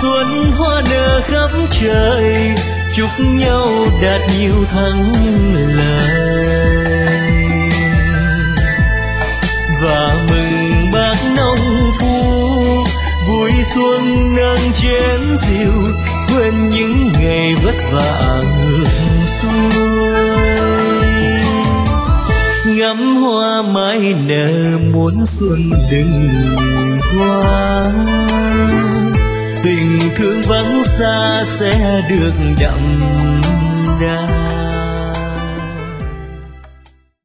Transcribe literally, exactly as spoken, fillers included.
xuân hoa nở khắp trời, chúc nhau đạt nhiều thắng lợi. Và mừng bác nông phu vui xuân nâng chén rượu, quên những ngày vất vả ngược xuôi. Ngắm hoa mai nở muốn xuân đừng qua, tình thương vắng xa sẽ được đậm đà.